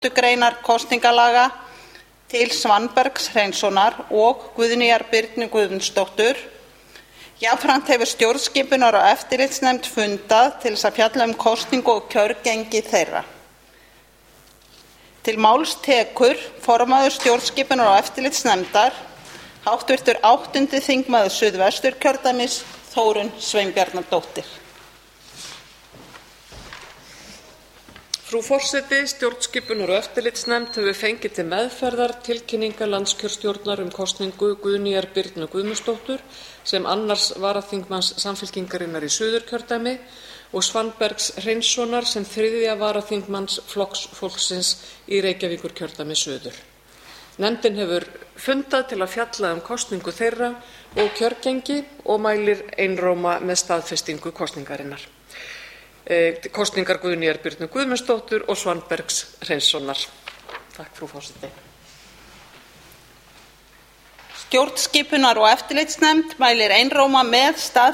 5. greinar kosningalaga til Svanbergs Hreinssonar og Guðnýjar Birnu Guðmundsdóttur. Jafnframt hefur stjórnskipunar- og eftirlitsnefnd fundað til þess að fjalla kosningu og kjörgengi þeirra. Til máls tekur formaður stjórnskipunar- og eftirlitsnefndar, hv. 8. þingmaður Suðvesturkjördæmis, Þórunn Sveinbjarnardóttir. Frú forseti, stjórnskipunar- og eftirlitsnefnd hefur fengið til meðferðar tilkynningar landskjörstjórnar kosningu Guðnýjar Birnu Guðmundsdóttur sem annars varaþingmanns Samfylkingarinnar í Suðurkjördæmi og Svanbergs Hreinssonar sem 3. varaþingmanns Flokks fólksins í Reykjavíkurkjördæmi suður. Nefndin hefur fundað til að fjalla kosningu þeirra og kjörgengi og mælir einróma með staðfestingu kosningarinnar. Kosningar Guðnýjar Birnu Guðmundsdóttur og Svanbergs Hreinssonar. Takk, frú forseti. Stjórnskipunar- og eftirlitsnefnd mælir einróma með